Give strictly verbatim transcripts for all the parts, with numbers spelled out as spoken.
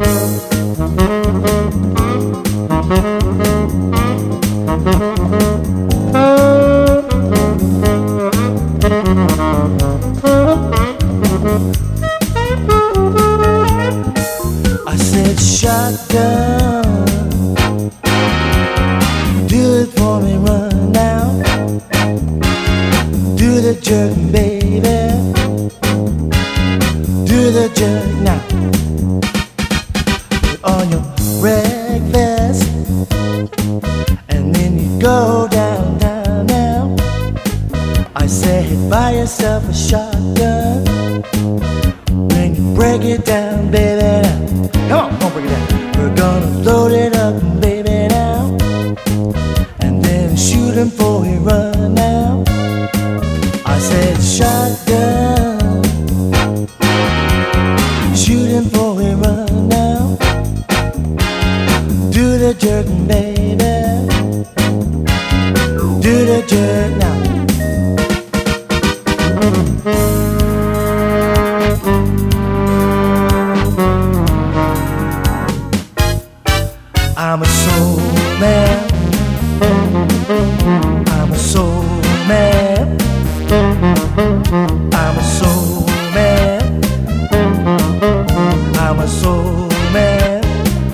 I said shotgun, do it for me, run now. Do the jerk, baby. Do the jerk now. Put on your red vest, and then you go downtown now. I said buy yourself a shotgun. When you break it down, baby, now. Come on, don't break it down. We're gonna load it up, baby, now. And then shoot him before he run now. I said shotgun, shoot him before he run now. Do the jerk, baby. Do the jerk now. I'm a soul man. I'm a soul man. I'm a soul man. I'm a soul man.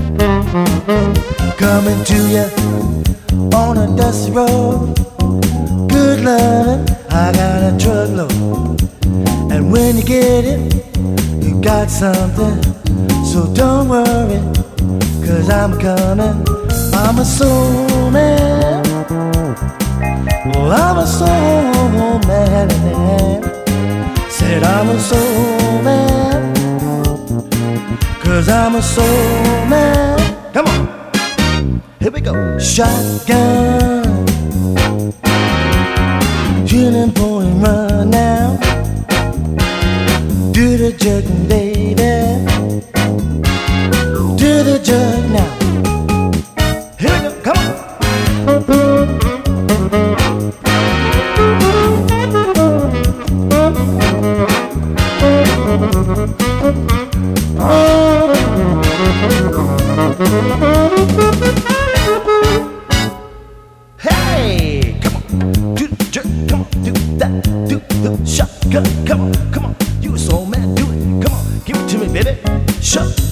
Coming to you on a dusty road. Good loving, I got a truckload. And when you get it, you got something. So don't worry, 'cause I'm coming. I'm a soul man. Well, I'm a soul man. Said I'm a soul man, 'cause I'm a soul man. Come on, here we go. Shotgun, shooting for him, run now. Do the jerking, baby. Do the jerk now. Here we go, come on. Hey, come on, do the jerk, come on, do that, do the shotgun, come on, come on, you a soul man, do it, come on, give it to me, baby, shut.